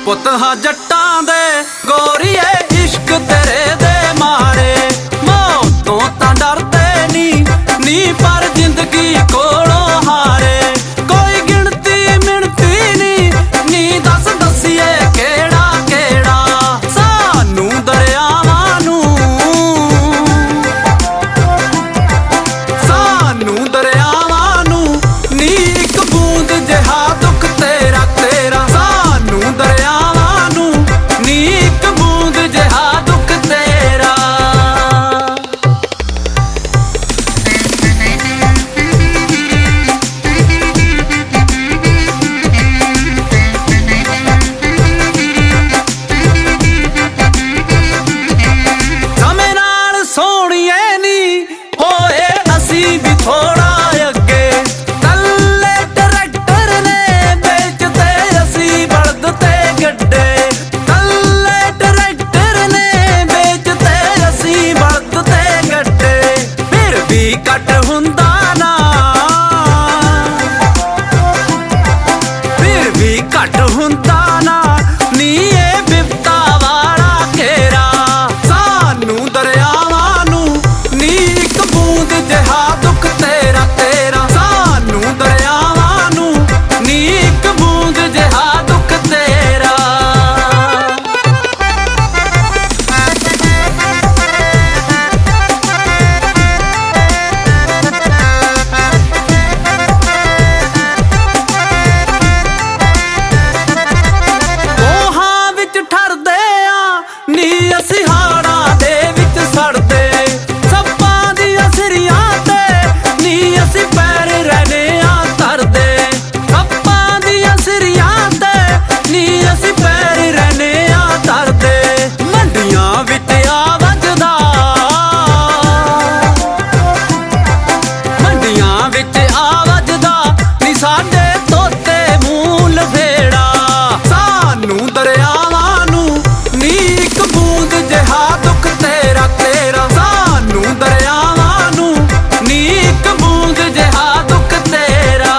ਪੁੱਤ ਹਾਂ ਜੱਟਾਂ ਦੇ ਗੋਰੀਏ ਇਸ਼ਕ ਤੇਰੇ ਦੇ ਮਾਰੇ ਮੌਤ ਤੋਂ ਤਾਂ ਡਰਦੇ ਨੀ ਪਰ ਜ਼ਿੰਦਗੀ ਕੋਲੋਂ ਹਾਰੇ ਕੋਈ ਗਿਣਤੀ ਮਿਣਤੀ ਨੀ ਦੱਸ ਦਸੀਏ ਕਿਹੜਾ ਕਿਹੜਾ ਸਾਨੂੰ ਦਰਿਆਵਾਂ ਨੂੰ ਨੀ ਇੱਕ ਬੂੰਦ ਜਿਹਾ ਦੁੱਖ ਤੇਰਾ ਤੇਰਾ ਸਾਨੂੰ ਦਰਿਆਵਾਂ ਨੂੰ ਨੀ ਇੱਕ ਬੂੰਦ ਜਿਹਾ ਦੁੱਖ ਤੇਰਾ। ਸਮੇਂ ਨਾਲ ਸੋਹਣੀਏ ਨੀ ਹੋਏ ਅਸੀਂ ਵੀ ਥੋੜਾ ਅੱਗੇ ਕੱਲੇ ਟਰੈਕਟਰ ਨੇ ਵੇਚਦੇ ਅਸੀਂ ਬਲਦ ਤੇ ਗੱਡੇ ਕੱਲੇ ਟਰੈਕਟਰ ਨੇ ਵੇਚਦੇ ਅਸੀਂ ਬਲਦ ਤੇ ਗੱਡੇ ਫਿਰ ਵੀ ਘੱਟ ਹੁੰਦਾ ਨਾ ਫਿਰ ਵੀ ਘੱਟ ਹੁੰਦਾ ਨਾ ਨੀ ਇਹ ਬਿਪਤਾ ਵਾਲਾ ਘੇਰਾ ਸਾਨੂੰ ਦਰਿਆਵਾਂ ਨੂੰ ਨੀ ਇੱਕ ਬੂੰਦ ਜਿਹਾ ਦੁੱਖ ਤੇਰਾ ਤੇਰਾ ਸਾਨੂੰ ਦਰਿਆਵਾਂ ਨੂੰ ਨੀ ਇੱਕ ਬੂੰਦ ਜਿਹਾ ਦੁੱਖ ਤੇਰਾ। ਕੋਹਾਂ ਵਿੱਚ ਠਰਦੇ ਆ ਨੀ ਅਸੀਂ ਹਾੜਾਂ ਦੇ ਵਿੱਚ ਸੜਦੇ ਸੱਪਾਂ ਦੀਆਂ ਸਿਰੀਆਂ ਤੇ ਨੀ ਅਸੀਂ ਪੈਰ ਰਹਿਨੇ ਆ ਧਰਦੇ ਸੱਪਾਂ ਦੀਆਂ ਸਿਰੀਆਂ ਤੇ ਨੀ ਅਸੀਂ ਪੈਰ ਰਹਿਨੇ ਆ ਧਰਦੇ ਮੰਡੀਆਂ ਵਿੱਚ ਆ ਵੱਜਦਾ ਮੰਡੀਆਂ ਵਿੱਚ ਆ ਵੱਜਦਾ ਨੀ ਸਾਡੇ ਤੋਤੇ ਮੂੰਹ ਲਫੇੜਾ ਸਾਨੂੰ ਦਰਿਆਵਾਂ ਨੂੰ ਨੀ ਇੱਕ ਬੂੰਦ ਜਿਹਾ ਦੁੱਖ ਤੇਰਾ ਤੇਰਾ ਸਾਨੂੰ ਦਰਿਆਵਾਂ ਨੂੰ ਨੀ ਇੱਕ ਬੂੰਦ ਜਿਹਾ ਦੁੱਖ ਤੇਰਾ।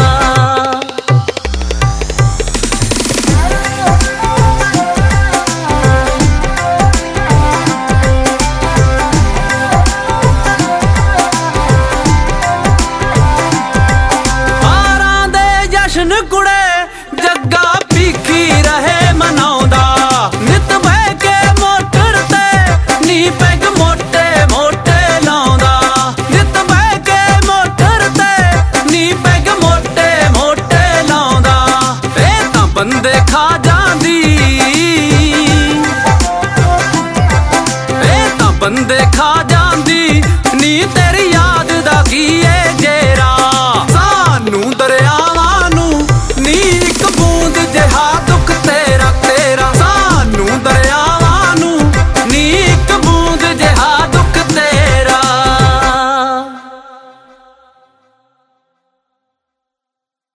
ਹਾਰਾਂ ਦੇ ਜਸ਼ਨ ਕੁੜੇ ਜੱਗਾ ਭੀਖੀ ਰਹੇ ਮਨਾਉਂਦਾ ਨਿਤ ਬਹਿ ਕੇ ਮੋਟਰ ਤੇ ਨੀ